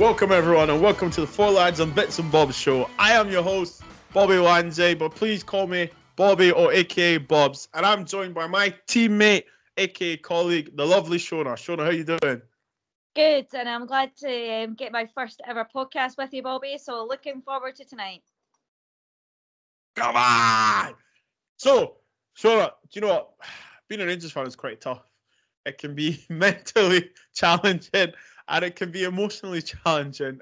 Welcome everyone and welcome to the Four Lads and Bits and Bobs show. I am your host, Bobby Lanze, but please call me Bobby or aka Bobs. And I'm joined by my teammate, aka colleague, the lovely Shona. Shona, how you doing? Good, and I'm glad to get my first ever podcast with you, Bobby. So looking forward to tonight. Come on! So, Shona, do you know what? Being a Rangers fan is quite tough. It can be mentally challenging and it can be emotionally challenging.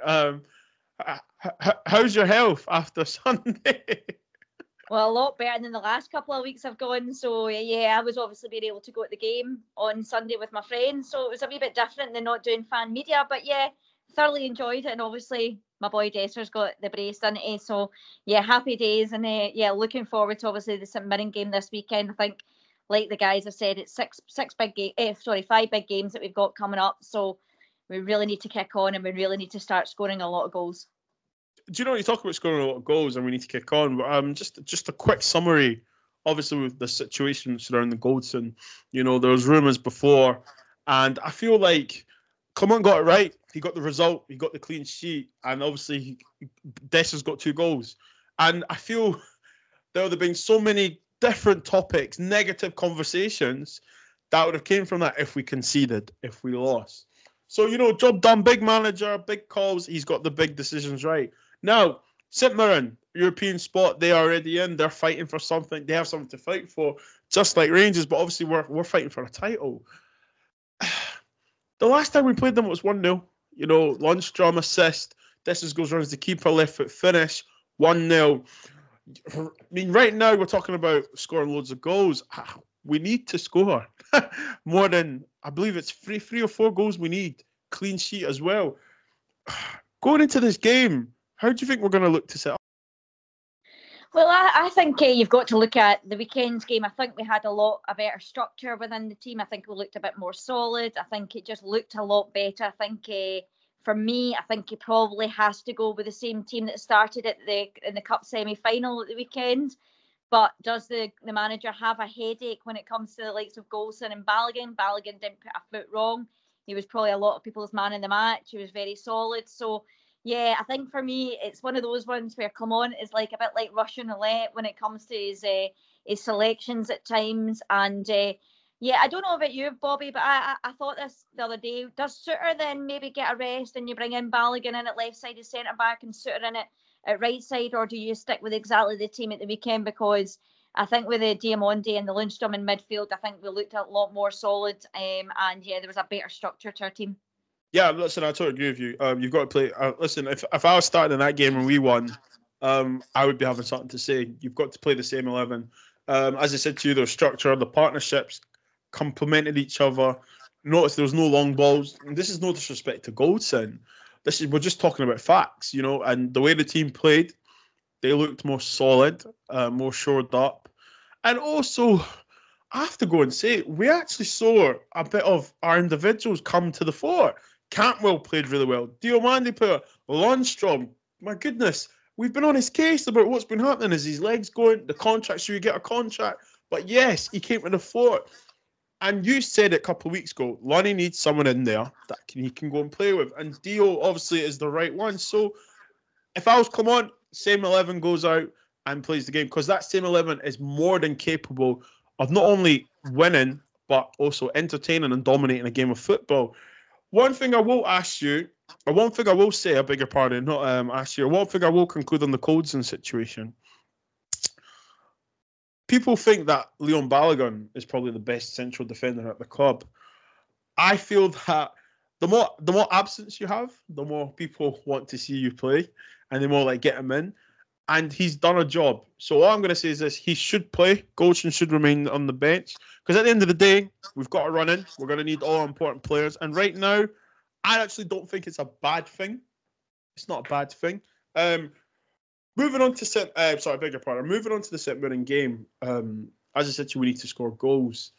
How's your health after Sunday? Well, a lot better than the last couple of weeks I've gone. So yeah, I was obviously being able to go to the game on Sunday with my friends. So it was a wee bit different than not doing fan media. But yeah, thoroughly enjoyed it. And obviously my boy Desser's got the brace, didn't he? So yeah, happy days. And yeah, looking forward to obviously the St Mirren game this weekend. I think, like the guys have said, it's five big games that we've got coming up. So we really need to kick on and we really need to start scoring a lot of goals. Do you know, you talk about scoring a lot of goals and we need to kick on, but just a quick summary, obviously with the situation surrounding Goldson, you know, there was rumours before, and I feel like Clement got it right. He got the result, he got the clean sheet, and obviously Dessa's got 2 goals. And I feel there would have been so many different topics, negative conversations that would have came from that if we conceded, if we lost. So, you know, job done, big manager, big calls, he's got the big decisions right. Now, St Mirren, European spot, they are already in. They're fighting for something. They have something to fight for, just like Rangers. But obviously, we're fighting for a title. The last time we played them was 1-0. You know, Lundstrom assist. Dessers goes runs the keeper, left foot finish, 1-0. I mean, right now we're talking about scoring loads of goals. We need to score more than, I believe it's three or 4 goals we need. Clean sheet as well. Going into this game, how do you think we're going to look to set up? Well, I think you've got to look at the weekend's game. I think we had a better structure within the team. I think we looked a bit more solid. I think it just looked a lot better. I think for me, I think he probably has to go with the same team that started in the cup semi-final at the weekend. But does the manager have a headache when it comes to the likes of Goldson and Balogun? Balogun didn't put a foot wrong. He was probably a lot of people's man in the match. He was very solid. So yeah, I think for me, it's one of those ones where Clement is like a bit like Russian roulette when it comes to his selections at times. And yeah, I don't know about you, Bobby, but I thought this the other day. Does Suter then maybe get a rest and you bring in Balogun in at left side of centre back and Suter in at right side, or do you stick with exactly the team at the weekend? Because I think with the Diamonde and the Lundstrom in midfield, I think we looked a lot more solid. And yeah, there was a better structure to our team. Yeah, listen, I totally agree with you. You've got to play. Listen, if I was starting in that game and we won, I would be having something to say. You've got to play the same 11. As I said to you, their structure, the partnerships complemented each other. Notice there was no long balls. And this is no disrespect to Goldson. We're just talking about facts, you know. And the way the team played, they looked more solid, more shored up, and also, I have to go and say, we actually saw a bit of our individuals come to the fore. Cantwell played really well. Diomande played. Lundstrom, my goodness, we've been on his case about what's been happening. Is his legs going? The contract, should we get a contract? But yes, he came to the fore. And you said it a couple of weeks ago, Lonnie needs someone in there that he can go and play with. And Dio obviously is the right one. So if I was Clement, same 11 goes out and plays the game, because that same 11 is more than capable of not only winning, but also entertaining and dominating a game of football. One thing I will ask you, or one thing I will say, I beg your pardon, not ask you, one thing I will conclude on the Coldson situation. People think that Leon Balogun is probably the best central defender at the club. I feel that the more absence you have, the more people want to see you play, and the more like get him in. And he's done a job. So all I'm going to say is this: he should play. Goldson should remain on the bench, because at the end of the day, we've got to run in. We're going to need all important players. And right now, I actually don't think it's a bad thing. It's not a bad thing. Moving on to I beg your pardon. Moving on to the St Mirren game. As I said to you, we need to score goals.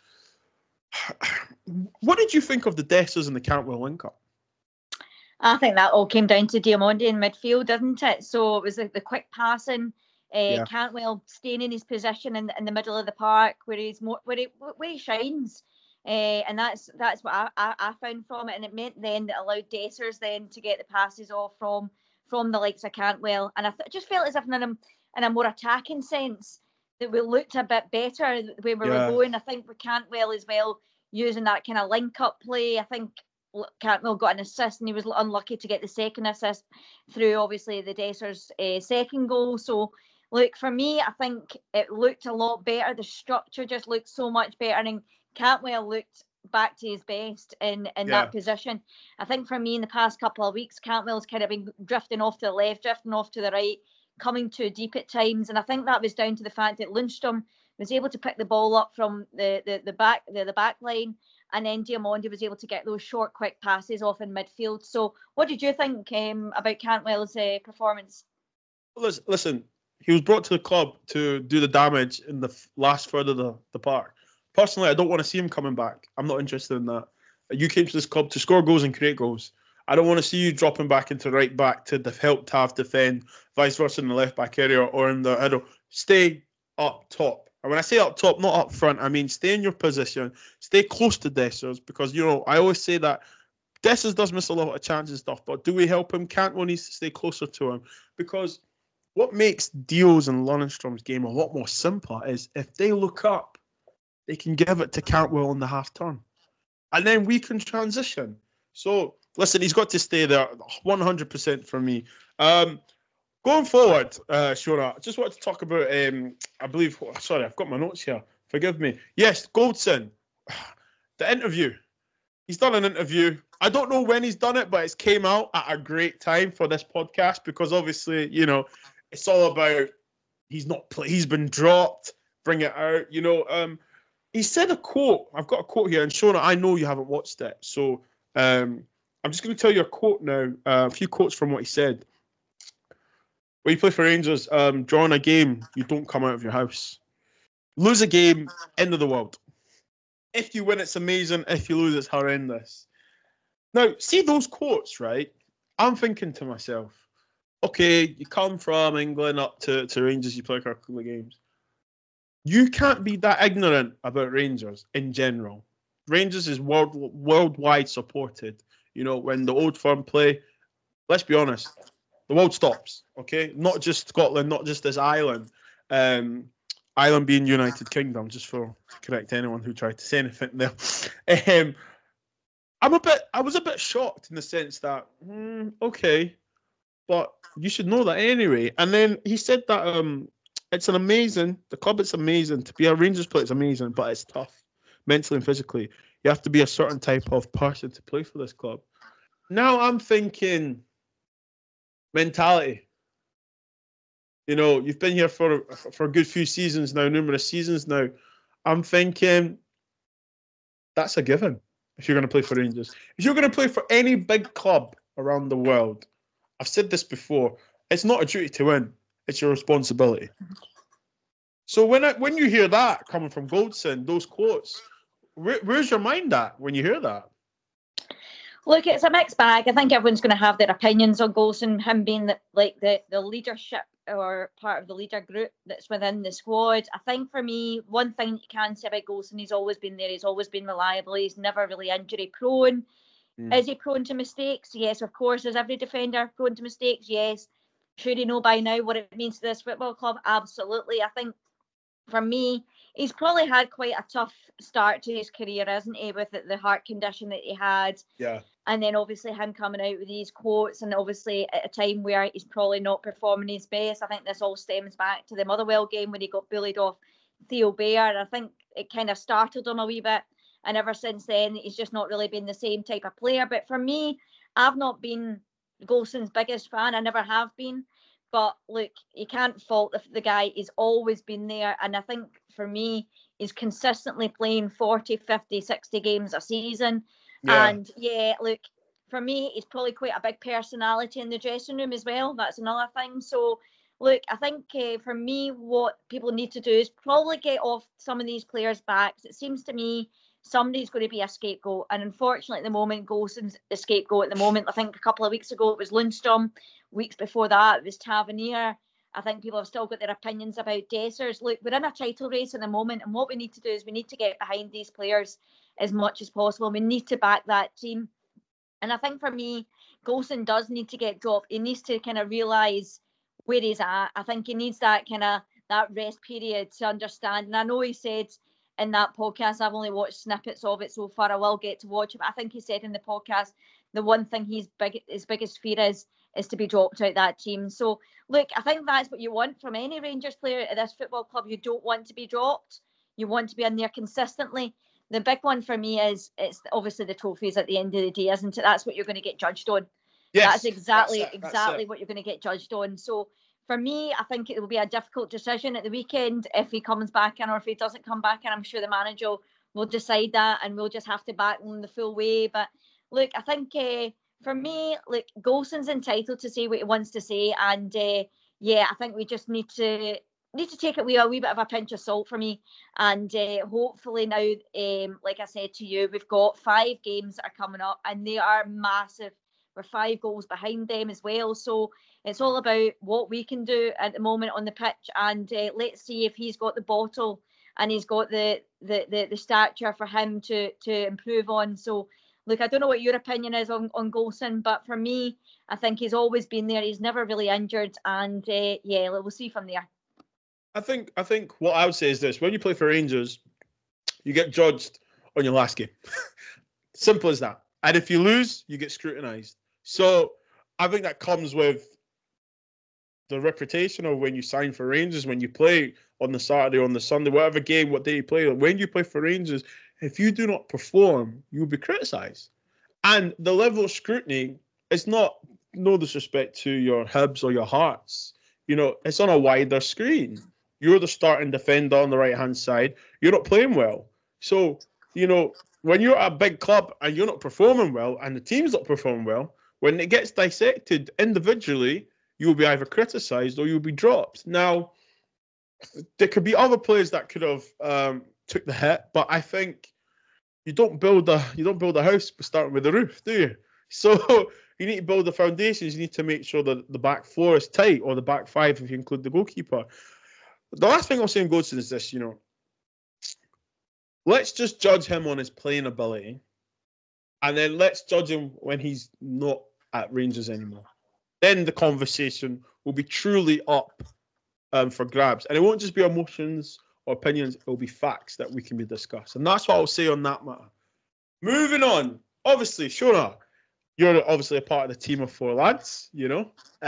What did you think of the Dessers and the Cantwell link-up? I think that all came down to Diamonde in midfield, didn't it? So it was the quick passing, Cantwell staying in his position in the middle of the park where he shines. And that's what I found from it, and it meant then that allowed Dessers then to get the passes off from the likes of Cantwell, and I just felt as if in a more attacking sense that we looked a bit better where we were going. I think with Cantwell as well, using that kind of link up play. I think Cantwell got an assist and he was unlucky to get the second assist through obviously the Dessers second goal. So look, for me, I think it looked a lot better. The structure just looked so much better, and Cantwell looked back to his best in that position. I think for me in the past couple of weeks, Cantwell's kind of been drifting off to the left, drifting off to the right, coming too deep at times, and I think that was down to the fact that Lundstrom was able to pick the ball up from the back line, and then Diamondi was able to get those short, quick passes off in midfield. So, what did you think about Cantwell's performance? Listen, he was brought to the club to do the damage in the last third of the park. Personally, I don't want to see him coming back. I'm not interested in that. You came to this club to score goals and create goals. I don't want to see you dropping back into right back to help Tav defend, vice versa in the left back area or in the middle. Stay up top. And when I say up top, not up front, I mean stay in your position. Stay close to Dessers, because, I always say that Dessers does miss a lot of chances and stuff, but do we help him? Cantwell needs to stay closer to him, because what makes Dio's and Lundstrom's game a lot more simpler is if they look up, they can give it to Cantwell in the half turn. And then we can transition. So, listen, he's got to stay there 100% for me. Going forward, Shona, I just wanted to talk about, I've got my notes here. Forgive me. Yes, Goldson. The interview. He's done an interview. I don't know when he's done it, but it's came out at a great time for this podcast, because obviously, it's all about he's been dropped, bring it out, He said a quote. I've got a quote here, and Shona, I know you haven't watched it, so I'm just going to tell you a quote now, a few quotes from what he said. When you play for Rangers, drawing a game, you don't come out of your house. Lose a game, end of the world. If you win, it's amazing. If you lose, it's horrendous. Now, see those quotes, right? I'm thinking to myself, okay, you come from England up to Rangers, you play a couple of games. You can't be that ignorant about Rangers in general. Rangers is worldwide supported. When the Old Firm play, let's be honest, the world stops, okay? Not just Scotland, not just this island. Island being United Kingdom, just to correct anyone who tried to say anything there. I was a bit shocked in the sense that, okay, but you should know that anyway. And then he said that the club is amazing. To be a Rangers player, it's amazing, but it's tough, mentally and physically. You have to be a certain type of person to play for this club. Now I'm thinking mentality. You've been here for a good few seasons now, numerous seasons now. I'm thinking that's a given if you're going to play for Rangers. If you're going to play for any big club around the world, I've said this before, it's not a duty to win. It's your responsibility. So when you hear that coming from Goldson, those quotes, where's your mind at when you hear that? Look, it's a mixed bag. I think everyone's going to have their opinions on Goldson, him being the leadership or part of the leader group that's within the squad. I think for me, one thing you can say about Goldson, he's always been there. He's always been reliable. He's never really injury prone. Is he prone to mistakes? Yes, of course. Is every defender prone to mistakes? Yes. Should he know by now what it means to this football club? Absolutely. I think for me, he's probably had quite a tough start to his career, hasn't he, with the heart condition that he had. Yeah. And then obviously him coming out with these quotes, and obviously at a time where he's probably not performing his best. I think this all stems back to the Motherwell game when he got bullied off Theo Bair. And I think it kind of startled him a wee bit. And ever since then, he's just not really been the same type of player. But for me, I've not been Goldson's biggest fan. I never have been. But look, you can't fault the guy. He's always been there. And I think for me, he's consistently playing 40, 50, 60 games a season. Yeah. And yeah, look, for me, he's probably quite a big personality in the dressing room as well. That's another thing. So look, I think for me, what people need to do is probably get off some of these players' backs. It seems to me somebody's going to be a scapegoat. And unfortunately, at the moment, Goldson's the scapegoat at the moment. I think a couple of weeks ago, it was Lundstrom. Weeks before that, it was Tavernier. I think people have still got their opinions about Dessers. Look, we're in a title race at the moment, and what we need to do is we need to get behind these players as much as possible. We need to back that team. And I think for me, Goldson does need to get dropped. He needs to kind of realise where he's at. I think he needs that kind of that rest period to understand. And I know he said in that podcast, I've only watched snippets of it so far. I will get to watch it. But I think he said in the podcast, the one thing his biggest fear is to be dropped out that team. So, look, I think that's what you want from any Rangers player at this football club. You don't want to be dropped. You want to be in there consistently. The big one for me is it's obviously the trophies at the end of the day, isn't it? That's what you're going to get judged on. Yes, that's exactly what you're going to get judged on. So for me, I think it will be a difficult decision at the weekend if he comes back in or if he doesn't come back in. I'm sure the manager will decide that and we'll just have to back him the full way. But look, I think for me, look, Golson's entitled to say what he wants to say. And I think we just need to take it with a wee bit of a pinch of salt for me. And hopefully now, like I said to you, we've got 5 games that are coming up and they are massive. We're 5 goals behind them as well. So it's all about what we can do at the moment on the pitch. And let's see if he's got the bottle and he's got the stature for him to improve on. So, look, I don't know what your opinion is on Golson, but for me, I think he's always been there. He's never really injured. And we'll see from there. I think what I would say is this: when you play for Rangers, you get judged on your last game. Simple as that. And if you lose, you get scrutinised. So I think that comes with the reputation of when you sign for Rangers, when you play on the Saturday, on the Sunday, whatever game, what day you play. When you play for Rangers, if you do not perform, you'll be criticised. And the level of scrutiny is not, no disrespect to your Hibs or your Hearts. You know, it's on a wider screen. You're the starting defender on the right-hand side. You're not playing well. So, you know, when you're at a big club and you're not performing well and the team's not performing well, when it gets dissected individually, you'll be either criticised or you'll be dropped. Now, there could be other players that could have took the hit, but I think you don't build a house starting with the roof, do you? So you need to build the foundations. You need to make sure that the back 4 is tight, or the back 5 if you include the goalkeeper. The last thing I'll say on Goldson is this, you know, let's just judge him on his playing ability, and then let's judge him when he's not at Rangers anymore. Then the conversation will be truly up for grabs. And it won't just be emotions or opinions, it will be facts that we can be discussed. And that's what I'll say on that matter. Moving on, obviously, Shona, you're obviously a part of the team of 4 lads, you know,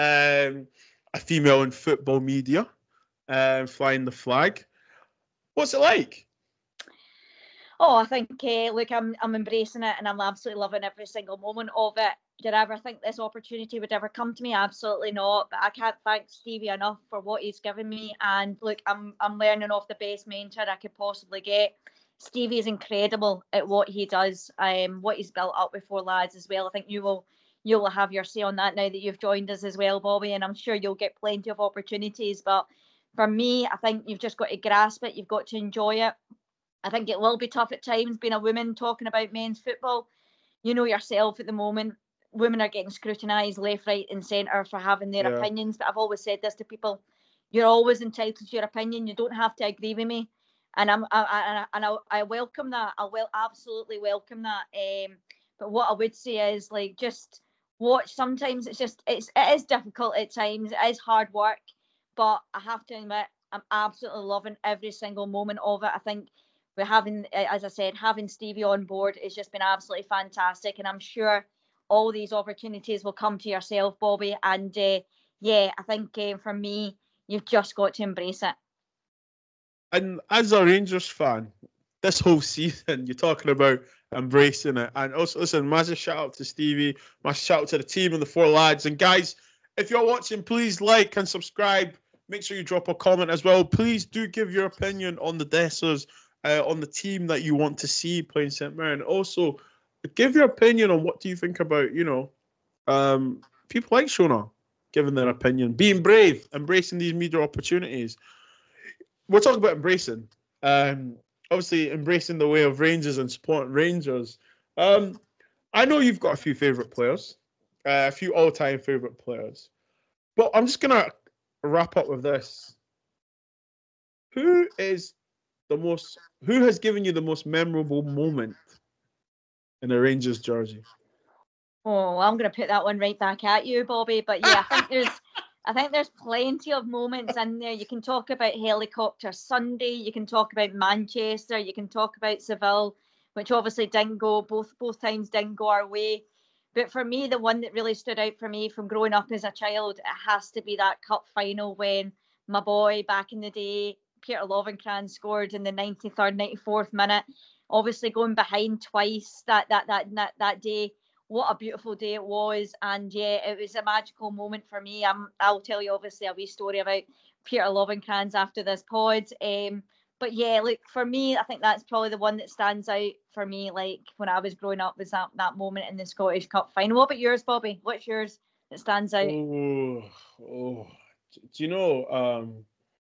a female in football media, flying the flag. What's it like? Oh, I think, look, I'm embracing it and I'm absolutely loving every single moment of it. Did I ever think this opportunity would ever come to me? Absolutely not. But I can't thank Stevie enough for what he's given me. And look, I'm learning off the best mentor I could possibly get. Stevie is incredible at what he does, what he's built up with 4 lads as well. I think you will have your say on that now that you've joined us as well, Bobby, and I'm sure you'll get plenty of opportunities. But for me, I think you've just got to grasp it. You've got to enjoy it. I think it will be tough at times being a woman talking about men's football. You know yourself at the moment, women are getting scrutinised left, right and centre for having their opinions. But I've always said this to people, you're always entitled to your opinion. You don't have to agree with me. And I welcome that. I will absolutely welcome that. But what I would say is, like, just watch. Sometimes it is difficult at times. It is hard work. But I have to admit, I'm absolutely loving every single moment of it. I think we're having, as I said, having Stevie on board has just been absolutely fantastic. And I'm sure all these opportunities will come to yourself, Bobby. And I think for me, you've just got to embrace it. And as a Rangers fan, this whole season, you're talking about embracing it. And also, listen, massive shout out to Stevie, massive shout out to the team and the 4 lads. And guys, if you're watching, please like and subscribe. Make sure you drop a comment as well. Please do give your opinion on the Dessers, on the team that you want to see playing St. Mirren. Also, give your opinion on what do you think about, you know, people like Shona giving their opinion, being brave, embracing these media opportunities. We're talking about embracing. Obviously, embracing the way of Rangers and supporting Rangers. I know you've got a few favourite players, a few all-time favourite players. But I'm just going to wrap up with this. Who has given you the most memorable moment in a Rangers jersey? Oh, I'm going to put that one right back at you, Bobby. But yeah, I think there's plenty of moments in there. You can talk about Helicopter Sunday. You can talk about Manchester. You can talk about Seville, which obviously didn't go, both times didn't go our way. But for me, the one that really stood out for me from growing up as a child, it has to be that cup final when my boy back in the day, Peter Lovenkrands, scored in the 93rd, 94th minute. Obviously going behind twice that day. What a beautiful day it was. And yeah, it was a magical moment for me. I'll tell you obviously a wee story about Peter Lovenkrands after this pod. But yeah, look, for me, I think that's probably the one that stands out for me. Like when I was growing up, was that moment in the Scottish Cup final. What about yours, Bobby? What's yours that stands out? Do you know?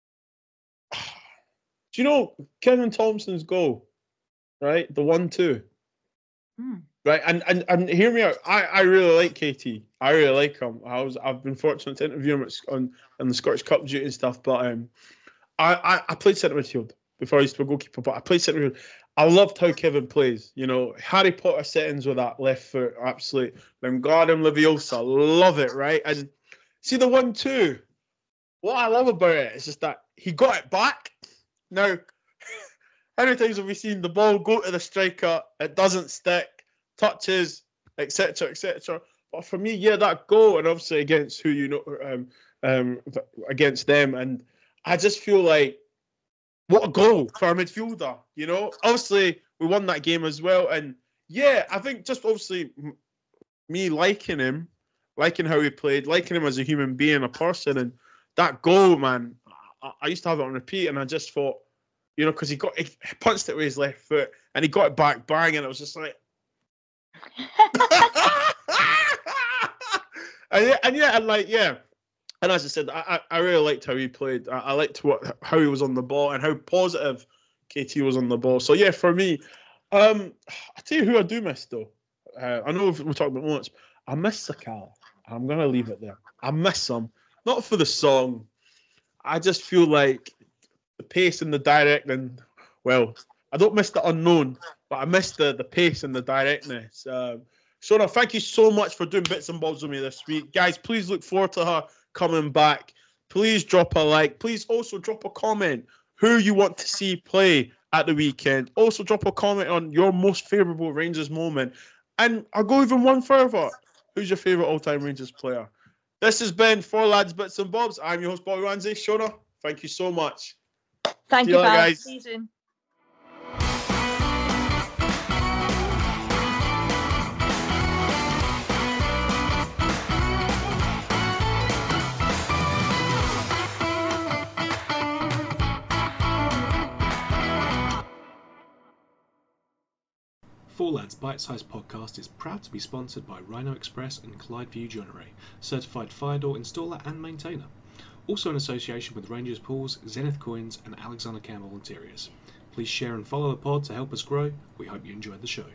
Do you know Kevin Thompson's goal? Right, the 1-2. Right, and hear me out. I really like KT. I really like him. I've been fortunate to interview him on the Scottish Cup duty and stuff. But I played centre midfield before I used to be a goalkeeper. But I played centre midfield. I loved how Kevin plays. You know, Harry Potter settings with that left foot, absolute Wingardium Leviosa. Love it, right? And see the 1-2. What I love about it is just that he got it back. Now, how many times have we seen the ball go to the striker? It doesn't stick. Touches, etc., etc. But for me, yeah, that goal, and obviously against who you know, against them, and I just feel like what a goal for a midfielder. You know, obviously we won that game as well, and yeah, I think just obviously me liking him, liking how he played, liking him as a human being, a person, and that goal, man, I used to have it on repeat, and I just thought, you know, because he punched it with his left foot, and he got it back, bang, and it was just like. And as I said, I really liked how he played. I liked how he was on the ball and how positive KT was on the ball. So yeah, for me, I tell you who I do miss though. I know we're talking about moments. I miss Sakala. I'm gonna leave it there. I miss him, not for the song. I just feel like the pace and the direct, and well, I don't miss the unknown, but I miss the pace and the directness. Shona, thank you so much for doing bits and bobs with me this week. Guys, please look forward to her coming back. Please drop a like. Please also drop a comment who you want to see play at the weekend. Also drop a comment on your most favourable Rangers moment. And I'll go even one further. Who's your favourite all-time Rangers player? This has been 4 Lads, Bits and Bobs. I'm your host, Bobby Ramsey. Shona, thank you so much. Thank you, guys. See you soon. Four Lads Bite-Sized Podcast is proud to be sponsored by Rhino Express and Clydeview Joinery, certified fire door installer and maintainer. Also in association with Rangers Pools, Zenith Coins and Alexander Campbell Interiors. Please share and follow the pod to help us grow. We hope you enjoyed the show.